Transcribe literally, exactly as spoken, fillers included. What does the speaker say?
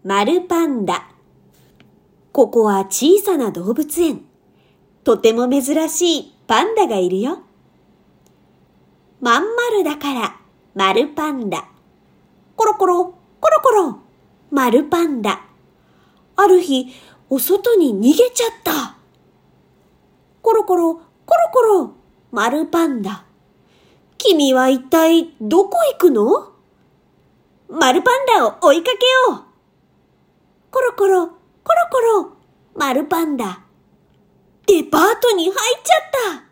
丸パンダ。ここは小さな動物園。とても珍しいパンダがいるよ。まん丸だから丸パンダ。コロコロ、コロコロ、丸パンダ。ある日、お外に逃げちゃった。コロコロ、コロコロ、丸パンダ。君は一体どこ行くの？丸パンダを追いかけよう。コロコロ、コロコロ、丸パンダ。デパートに入っちゃった。